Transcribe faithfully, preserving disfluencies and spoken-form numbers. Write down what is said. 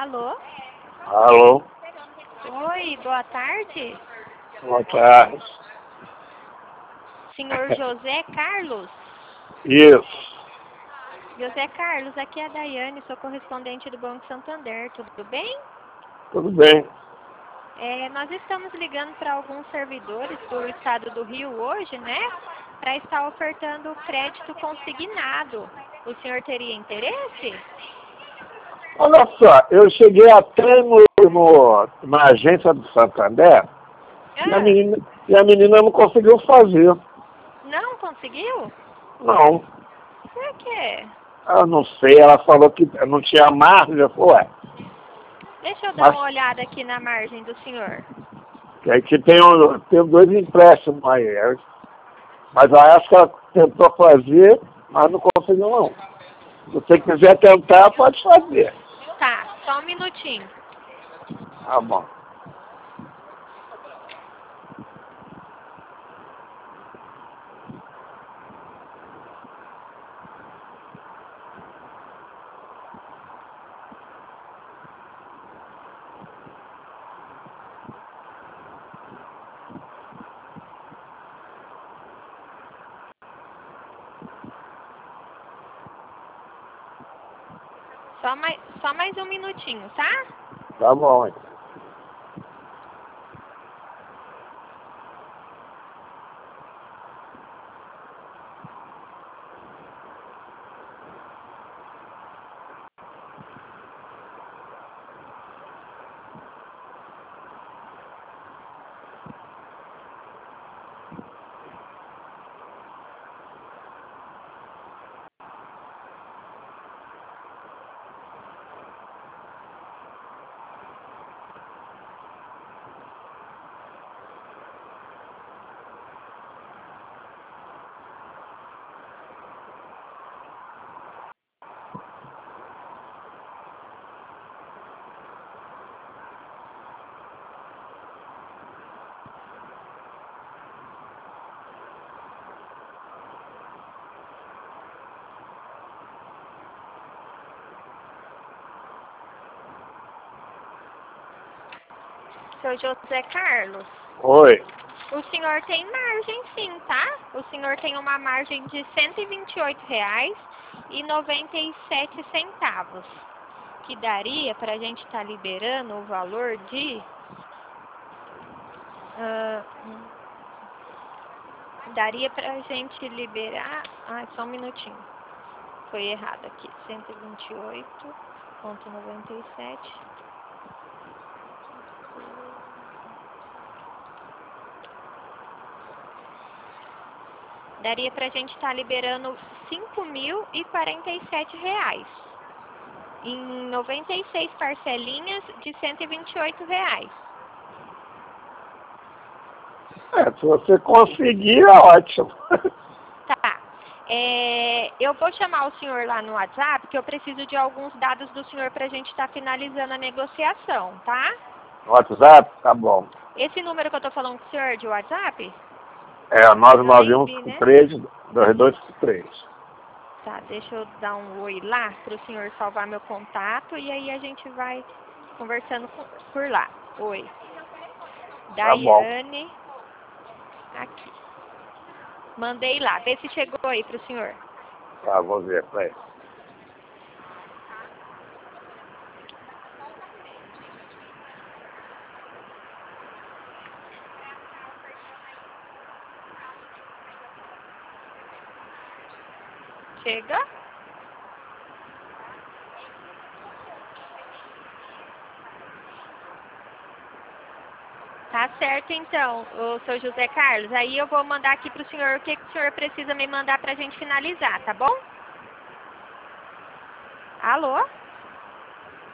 Alô? Alô? Oi, boa tarde. Boa tarde. Senhor José Carlos? Isso. José Carlos, aqui é a Daiane, sou correspondente do Banco Santander, tudo bem? Tudo bem. É, nós estamos ligando para alguns servidores do estado do Rio hoje, né? Para estar ofertando crédito consignado. O senhor teria interesse? Olha só, eu cheguei até no, no, na agência do Santander e, a Ah, menina, e a menina não conseguiu fazer. não conseguiu? Não. Por quê? Eu não sei, ela falou que não tinha margem. Eu falei, ué, Deixa eu dar mas uma olhada aqui na margem do senhor. que aqui tem, um, tem dois empréstimos aí. é. Mas eu acho que ela tentou fazer, mas não conseguiu não. Se você quiser tentar, pode fazer. Tá, só um minutinho. Tá bom. Só mais, só mais um minutinho, tá? Tá bom, então. Seu José Carlos, Oi. o senhor tem margem sim, tá? O senhor tem uma margem de cento e vinte e oito reais e noventa e sete centavos, que daria para a gente estar tá liberando o valor de... ah, daria para a gente liberar... Ai, só um minutinho. Foi errado aqui. cento e vinte e oito vírgula noventa e sete. Daria pra gente estar tá liberando cinco mil e quarenta e sete reais. Em noventa e seis parcelinhas de cento e vinte e oito reais. É, se você conseguir, é ótimo. Tá. É, eu vou chamar o senhor lá no WhatsApp, porque eu preciso de alguns dados do senhor pra gente estar tá finalizando a negociação, tá? WhatsApp? Tá bom. Esse número que eu tô falando com o senhor de WhatsApp? É, Eu nem vi, né? nove nove um três dois dois três. Tá, deixa eu dar um oi lá pro senhor salvar meu contato e aí a gente vai conversando com- por lá. Oi. Tá bom. Daiane. Aqui. Mandei lá. Vê se chegou aí pro senhor. Tá, vou ver. Peraí. Chega? Tá certo então, o seu José Carlos. Aí eu vou mandar aqui pro senhor o que, que o senhor precisa me mandar pra gente finalizar, tá bom? Alô?